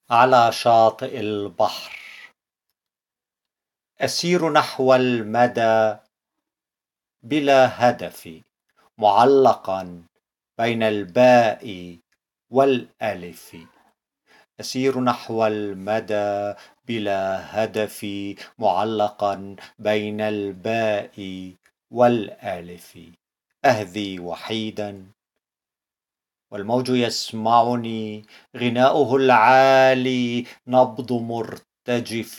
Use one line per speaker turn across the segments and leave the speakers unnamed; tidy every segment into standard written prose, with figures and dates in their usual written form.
على شاطئ البحر. أسير نحو المدى بلا هدف، معلقا بين الباء والألف. أسير نحو المدى بلا هدف، معلقا بين الباء والألف. أهذي وحيدا والموج يسمعني، غناؤه العالي نبض مرتجف.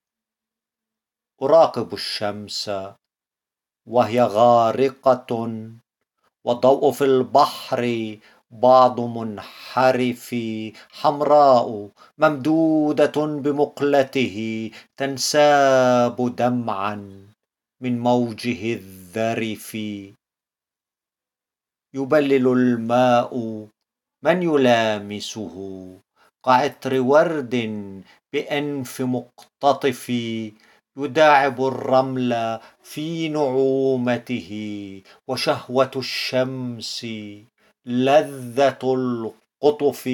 أراقب الشمس وهي غارقة، والضوء في البحر بعض منحرف. حمراء ممدودة بمقلته، تنساب دمعا من موجه الذرف. يبلل الماء من يلامسه، كعطر ورد بأنف مقتطف. يداعب الرمل في نعومته، وشهوة الشمس لذة القطف.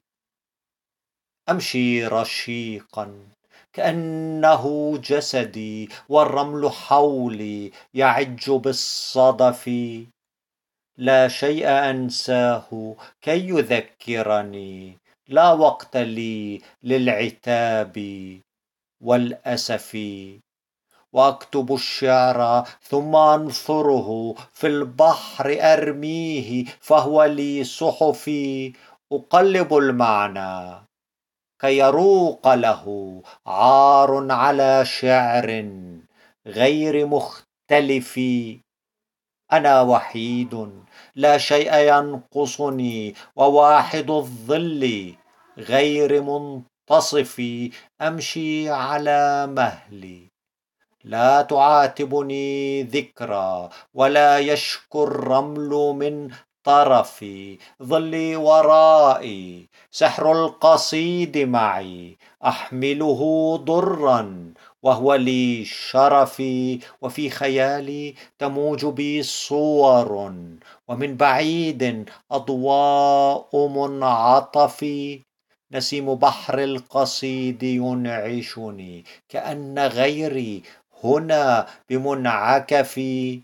أمشي رشيقا كأنه جسدي، والرمل حولي يعج بالصدف. لا شيء أنساه كي يذكرني، لا وقت لي للعتاب والأسف. وأكتب الشعر ثم أنثره في البحر، أرميه فهو لي صحفي. أقلب المعنى كي يروق له عار على شعر غير مختلف. أنا وحيد لا شيء ينقصني، وواحد الظل غير منتصف. أمشي على مهلي، لا تعاتبني ذكرى، ولا يشكو الرمل من طرفي. ظلي ورائي، سحر القصيد معي، أحمله ضرا وهو لي شرفي. وفي خيالي تموج بي صور، ومن بعيد أضواء منعطف. نسيم بحر القصيد ينعشني، كأن غيري هنا بمنعكف.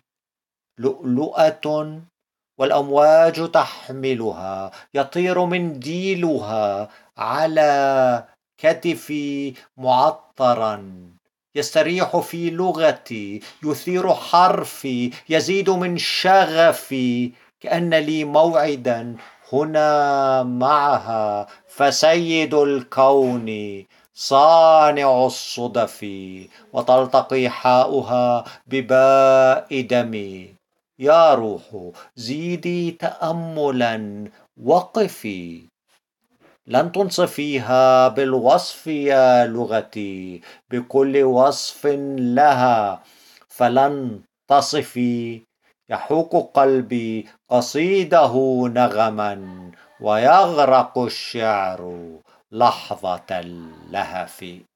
لؤلؤة والأمواج تحملها، يطير منديلها على كتفي معطرا. يستريح في لغتي، يثير حرفي، يزيد من شغفي. كأن لي موعدا هنا معها، فسيد الكون صانع الصدف. وتلتقي حاؤها بباء دمي. يا روح زيدي تأملا وقفي، لن تنصفيها بالوصف يا لغتي، بكل وصف لها فلن تصفي. يحوك قلبي قصيده نغما، ويغرق الشعر لحظة اللهف.